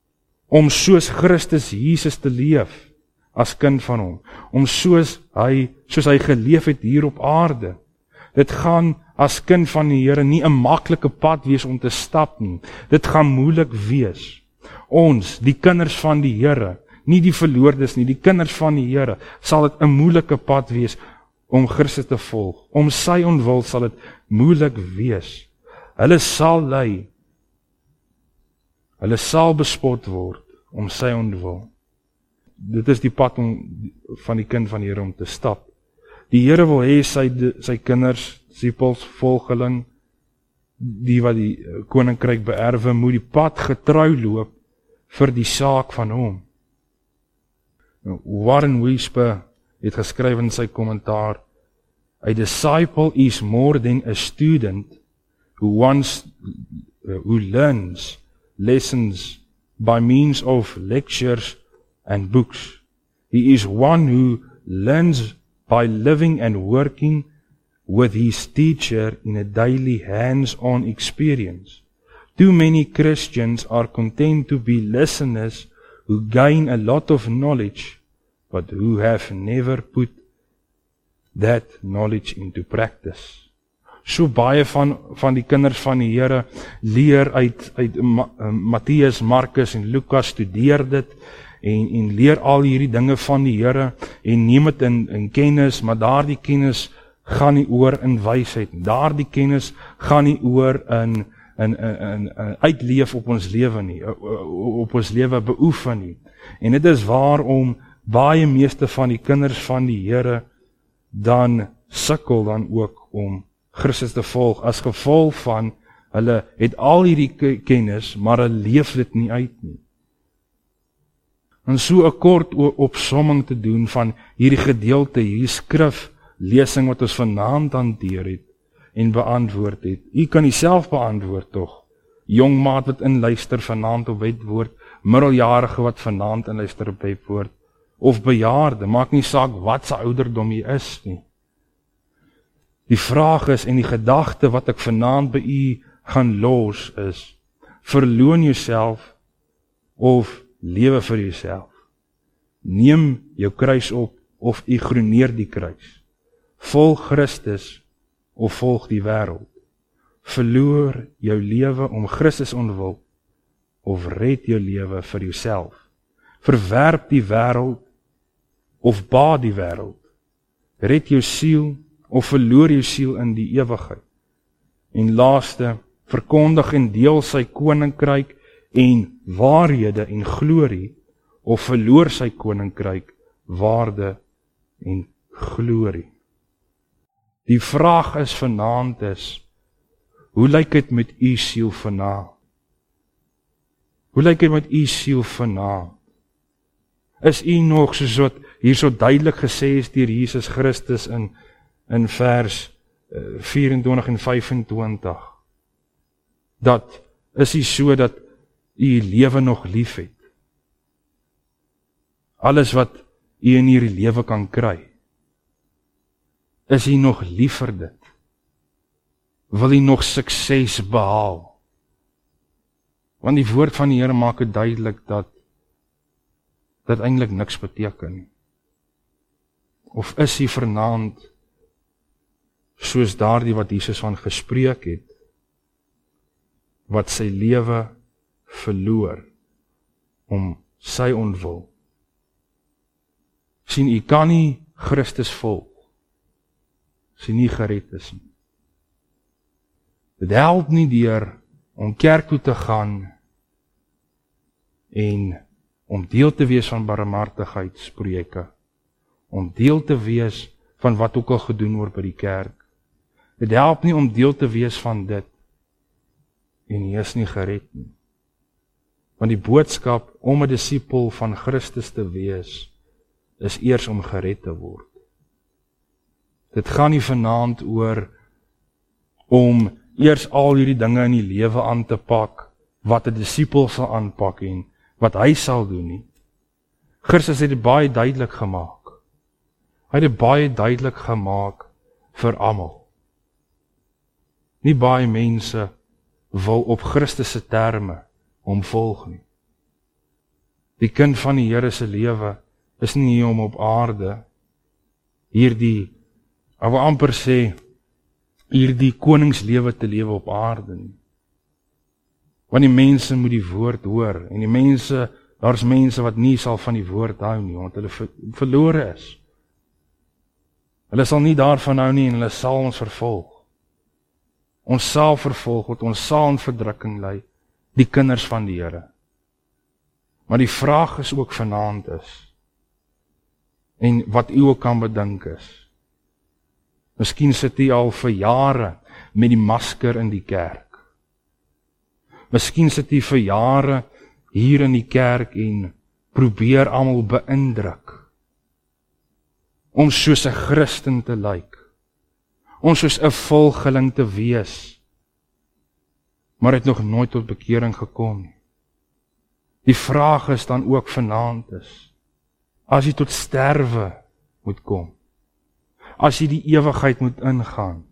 om soos Christus Jesus te leef, as kind van hom, om soos hy, soos hy geleef het hier op aarde. Dit gaan as kind van die Here nie 'n maklike pad wees om te stap nie, dit gaan moeilik wees. Ons, die kinders van die Here, nie die verloordes nie, die kinders van die Here, sal dit 'n moeilike pad wees om Christus te volg. Om sy ontwil sal dit moeilik wees. Hulle sal ly, hulle sal bespot word om sy ontwil. Dit is die pad om, van die kind van die Here om te stap. Die Here wil hê sy, sy kinders, disipels, volgeling, die wat die koninkryk beerwe, moet die pad getrou loop vir die saak van hom. Warren Wiersbe het geskryf in sy kommentaar, a disciple is more than a student who wants, uh, who learns lessons by means of lectures and books. He is one who learns by living and working with his teacher in a daily hands-on experience. Too many Christians are content to be listeners who gain a lot of knowledge, but who have never put that knowledge into practice. So baie van, van die kinders van die Here leer uit, uit Ma, Matteus, Markus en Lukas, studeer dit, en, en leer al hierdie dinge van die Here, en neem dit in, in kennis, maar daardie kennis gaan nie oor in wysheid, daardie kennis gaan nie oor in, in, in, in, in uitleef op ons lewe nie, op ons lewe beoefen nie. En dit is waarom baie meeste van die kinders van die Here dan sukkel dan ook om Christus te volg, as gevolg van hulle het al hierdie kennis, maar hulle leef dit nie uit nie. En so 'n kort opsomming te doen van hierdie gedeelte, hierdie skriflesing wat ons vanaand hanteer het en beantwoord het. U kan jouself beantwoord tog. Jong maat wat inluister vanaand op Wetwoord, middeljarige wat vanaand inluister op Wetwoord, of bejaarde, maak nie saak wat se ouderdom jy is nie. Die vraag is, en die gedagte wat ek vanaand by u gaan los is, verloon jouself of lewe vir jouself. Neem jou kruis op of ignoreer die kruis. Volg Christus of volg die wêreld. Verloor jou lewe om Christus ontwil of red jou lewe vir jouself. Verwerp die wêreld of baat die wêreld. Red jou siel of verloor jou siel in die ewigheid. En laaste, verkondig en deel sy koninkryk en waarhede en glorie, of verloor sy koninkryk, waarde en glorie. Die vraag is vanaand is, hoe lyk dit met u siel vanaand? Hoe lyk dit met u siel vanaand? Is u nog, soos wat hier so duidelik gesê is deur Jesus Christus in, in vers vyf-en-twintig en vyf-en-twintig, dat is u so dat u lewe nog lief het? Alles wat u in hierdie lewe kan kry, is u nog lief vir dit? Wil u nog sukses behaal? Want die woord van die Here maak het duidelik dat dit eintlik niks beteken. Of is u vanaand soos daardie wat Jesus van gespreek het, wat sy lewe verloor om sy ontwil? Sien, u kan nie Christus volg, as u nie gered is nie. Dit help nie deur om kerk toe te gaan en om deel te wees van barmhartigheidsprojekte, om deel te wees van wat ook al gedoen word by die kerk. Dit help nie om deel te wees van dit en jy is nie gered nie. Want die boodskap om 'n disipel van Christus te wees, is eers om gered te word. Dit gaan nie vanaand oor om eers al hierdie dinge in die lewe aan te pak, wat 'n disipel sal aanpak en wat hy sal doen nie. Christus het dit baie duidelik gemaak. Hy het dit baie duidelik gemaak vir almal. Nie baie mense wil op Christus se terme hom volg nie. Die kind van die Here se lewe is nie hier om op aarde hierdie, ek wil amper sê, hierdie koningslewe te lewe op aarde nie. Want die mense moet die woord hoor, en die mense, daar's mense wat nie sal van die woord hou nie, want hulle ver, verlore is. Hulle sal nie daarvan hou nie, en hulle sal ons vervolg. Ons sal vervolg word, ons sal in verdrukking lei, die kinders van die Here. Maar die vraag is ook vanaand is, en wat u ook kan bedink is, miskien sit u al vir jare met die masker in die kerk. Miskien sit u vir jare hier in die kerk en probeer almal beïndruk, om soos 'n Christen te lyk, om soos 'n volgeling te wees, maar het nog nooit tot bekering gekom nie. Die vraag is dan ook vanaand is, as jy tot sterwe moet kom, as jy die ewigheid moet ingaan,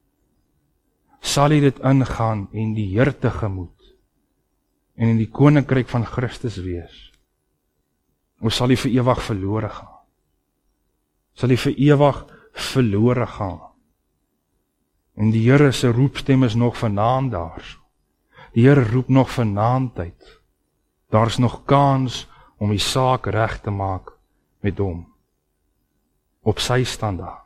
sal jy dit ingaan en die Here tegemoet, en in die koninkryk van Christus wees, of sal jy vir ewig verlore gaan? Sal jy vir ewig verlore gaan? En die Here se roepstem is nog vanaand daar. Die Here roep nog vanaand uit. Daar is nog kans om die saak reg te maak met hom, op sy standaard.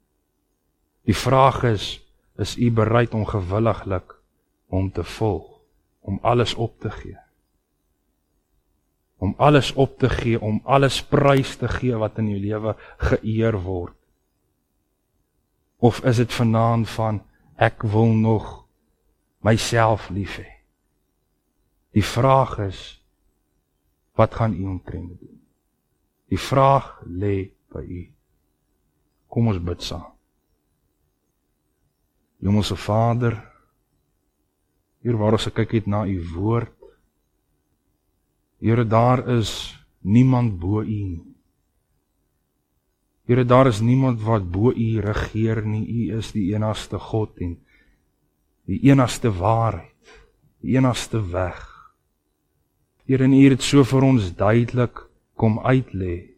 Die vraag is, is u bereid om gewilliglik om te volg, om alles op te gee? Om alles op te gee, om alles prys te gee wat in jou lewe geëer word? Of is dit vanaand van, ek wil nog myself lief hê? Die vraag is, wat gaan u omtrent doen? Die vraag lê by u. Kom ons bid saam. Hemelse Vader, hier waar ons kyk het na u woord, Here, daar is niemand bo u nie. Here, daar is niemand wat bo u regeer nie. U is die enigste God en die enigste waarheid, die enigste weg. Here, en U het so vir ons duidelik kom uitlê,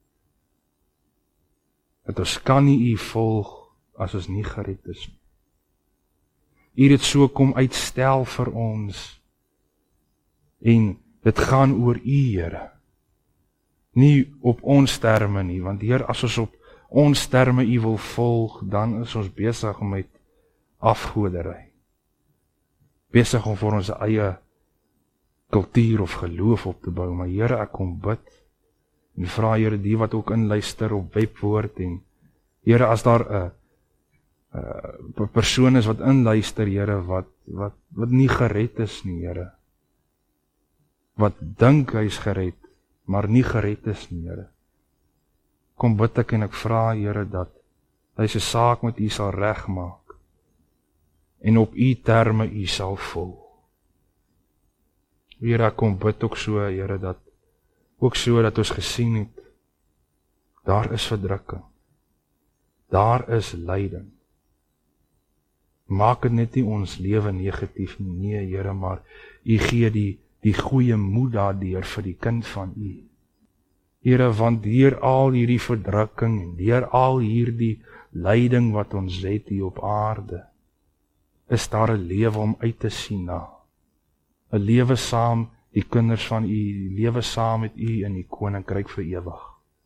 dat ons kan nie U volg as ons nie gered is nie. U het so kom uitstel vir ons, en dit gaan oor U, Here. Nie op ons terme nie, want Heer, as ons op ons terme U wil volg, dan is ons besig met afgoderry. Besig om vir ons eie kultuur of geloof op te bou, maar Here, ek kom bid, en vra Here, die wat ook inluister op Webwoord, en Here, as daar 'n uh, persoon is wat inluister, Here, wat, wat, wat nie gered is nie, Here, wat dink hy is gered, maar nie gered is nie, Here. Kom bid ek en ek vra, Here, dat hy sy saak met U sal regmaak, en op U terme U sal volg. Here, ek kom bid ook so, Here, dat, ook so dat ons gesien het, daar is verdrukking, daar is lyding. Maak dit net nie ons lewe negatief nie, nee, Here, maar U gee die, die goeie moed daardeur vir die kind van U. Here, want deur al hierdie verdrukking, en deur al hierdie lyding wat ons het hier op aarde, is daar 'n lewe om uit te sien na. 'n Lewe saam, die kinders van U, die lewe saam met U in die koninkryk vir ewig.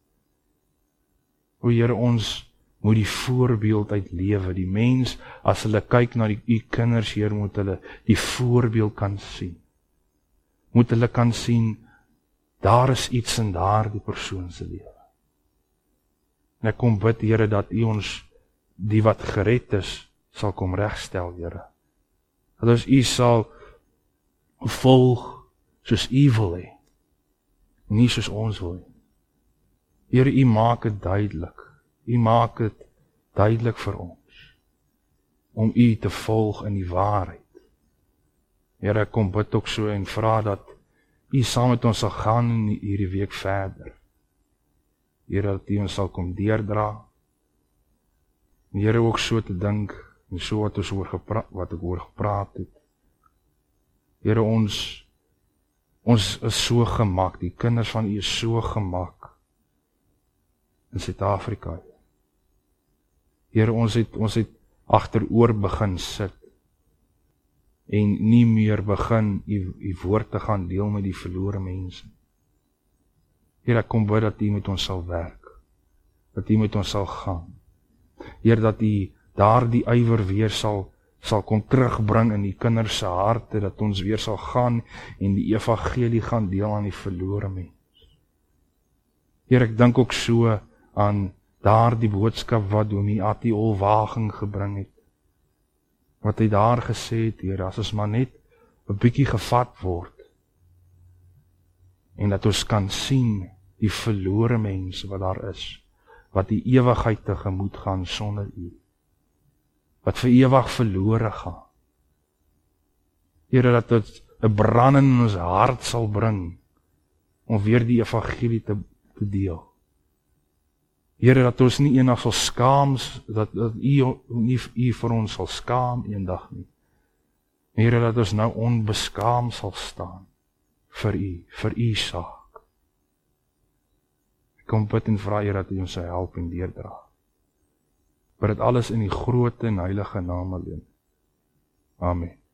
O Here, ons moet die voorbeeld uitlewe. Die mens, as hulle kyk na die U kinders, Heer, moet hulle die voorbeeld kan sien. Moet hulle kan sien, daar is iets in daardie persoon se lewe. En ek kom bid, Here, dat U ons, die wat gered is, sal kom regstel, Here. Dat ons U sal volg soos U wil hê, nie soos ons wil hê. Here, U maak dit duidelik. U maak dit duidelik vir ons, om U te volg in die waarheid. Here, ek kom bid ook so en vra dat U saam met ons sal gaan in hierdie week verder. Here, dat U ons sal kom deurdra. En Here, ook so te dink, en so wat ons oor gepraat, wat ek oor gepraat het. Here, ons, ons is so gemak, die kinders van U is so gemak in Suid-Afrika. Here, ons het, ons het agteroor begin sit, en nie meer begin U, U woord te gaan deel met die verlore mense. Here, ek kom bid dat U met ons sal werk, dat U met ons sal gaan. Here, dat U daardie ywer weer sal, sal kom terugbring in die kinders se harte, dat ons weer sal gaan en die evangelie gaan deel aan die verlore mens. Here, ek dink ook so aan daardie boodskap wat Dominee Attie Olwaging gebring het, wat hy daar gesê het, Here, as ons maar net 'n bietjie gevat word, en dat ons kan sien die verlore mense wat daar is, wat die ewigheid tegemoet gaan sonder U, wat vir ewig verlore gaan. Here, dat dit 'n brand in ons hart sal bring, om weer die evangelie te, te deel. Here, dat ons nie eendag sal skaam, dat, dat U nie U vir ons sal skaam eendag nie. Here, dat ons nou onbeskaam sal staan vir U, vir U saak. Ek kom bid en vra, Here, dat U ons sal help en deurdra. Maar dit alles in die groot en heilige naam alleen. Amen.